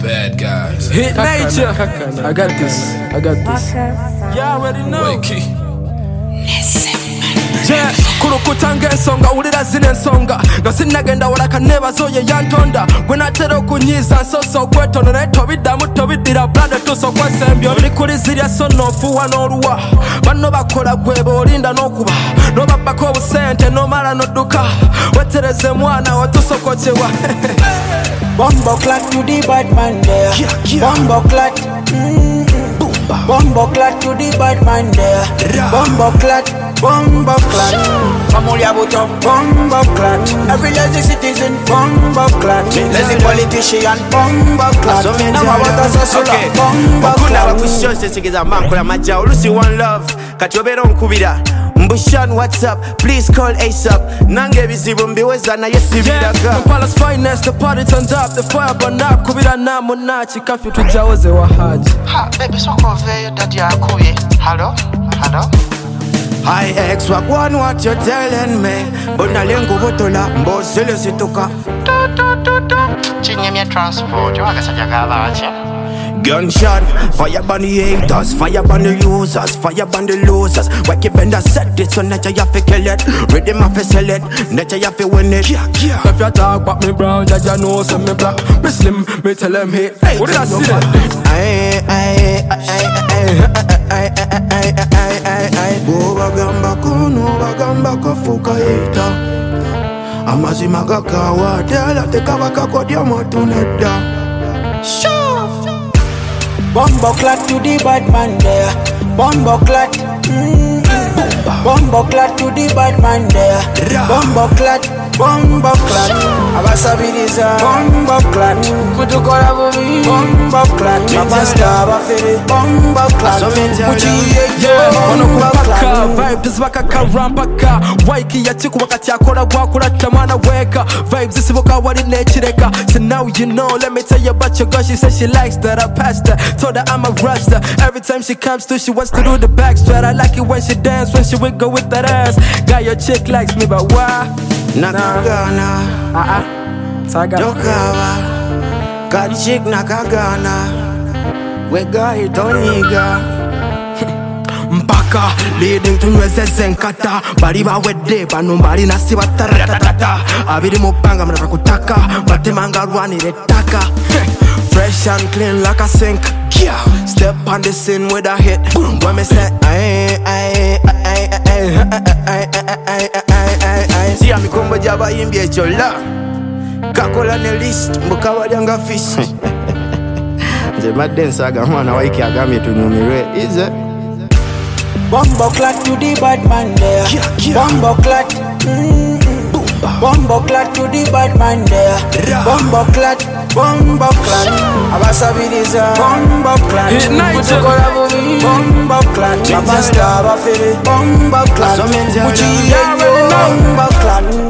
bad guys. Hit nature. I got this. You already know. Wakey. Yeah, kurukutanga ensonga ulira zine ensonga nga sinagenda walaka nebazoye yantonda gwe natera okunyiza nsoso okwetona naye tobiddamu tobiddira brada tusokwesembyyo biri kuli zirya so noofuwa n'oluwa banno bakola gweba olinda n'okuba n'obabbako obusente n'omala n'odduka wetereze mwana otusokokyewa Bombo clat to the bad man there. Bombo clat. Bombo clat to the bad man there. Bombo clat. Bombo clat. Familiar with your bombo clat. Every lazy citizen bombo clat. Lazy politician bombo clat. Now I want us to say bombo clat. Kuna wakushoshe chikiza mankula maja ulusi one love. Katobero nkubira. Mbushan, what's up? Please call ASAP. Nange bizibu mbiweza na yesi viraga. Kampala's finest, the party turned up, the fire burned up. Kubira na munachi, kafyu tujaoze wa haji. Ha, baby, so convey that you are cool. Hello? Hi ex, what you telling me? Bona lengo botola, mbosele situka. Chinye transport, you waka sajagala ache. Gunshot, fire ban the haters, fire ban the users, fire ban the losers. Why keep in the set it so nature you have to kill it, rhythm have to sell it, nature you have to win it. If you talk about me brown, jaja know say me black, me slim, me tell them hey. What did I say? Bagamba ko fuka hita. Amazima kakawa, tela te kabaka kodia motuneda. Bombo clat to the bad man there. Bombo clat. Bombo clat to the bad man there. Bombo clat. Bombo clat. Abasabiriza. Bombo clat. Kutukola bubi. Bombo clat. Mapasta bafere. Bombo clat. Wanokupaka vibes bakaka rampaka waiki yachiku wakati akora gwakurata mwana weka vibes isibuka wali nechireka. So now you know, let me tell you about your girl. She says she likes that I passed her, told her I'm a rasta. Every time she comes through she wants to do the backstrap. I like it when she dance, when she wiggle with that ass. Got your chick likes me but why? Nakagana Saga Dokawa Got chick nakagana Wega hitoniga Mpaka leading to nwezeze nkata bali bawedde bano mbali nasi bataratatata abiri mupanga mrapa kutaka batemanga rwanire ettaka fresh and clean like a sink. Step on the scene with a hit. When me say Siya mikombo jaba imbi echola Kakola ne list mbukawa lyanga fish Nze madensa aga mwana waiki agamye tunumirwe Ize Bombo clat to the bad man there. Bombo clat. Bombo clat to the bad man there. Bombo clat. Bombo clat. Abasabiriza. Bombo clat. Kutukola bubi. Bombo clat. Mapasta bafere. Bombo clat. Bombo clat.